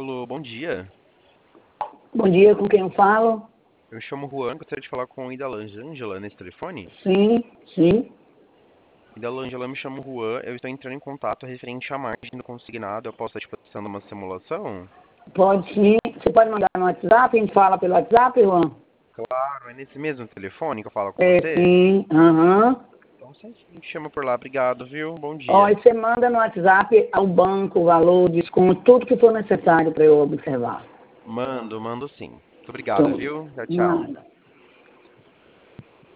Alô, bom dia. Bom dia, com quem eu falo? Eu me chamo Juan, gostaria de falar com Ida Langela nesse telefone. Sim, sim. Ida Langela, me chamo Juan, eu estou entrando em contato referente à margem do consignado. Eu posso estar te passando uma simulação? Pode sim. Você pode mandar no WhatsApp? A gente fala pelo WhatsApp, Juan? Claro, é nesse mesmo telefone que eu falo com É, você? sim. Aham. Então, se a gente chama por lá, obrigado, viu? Bom Ó, dia. e você manda no WhatsApp ao banco, o valor, o desconto, tudo que for necessário para eu observar. Mando sim. Muito obrigado, Tudo. viu? Tchau, tchau. Nada.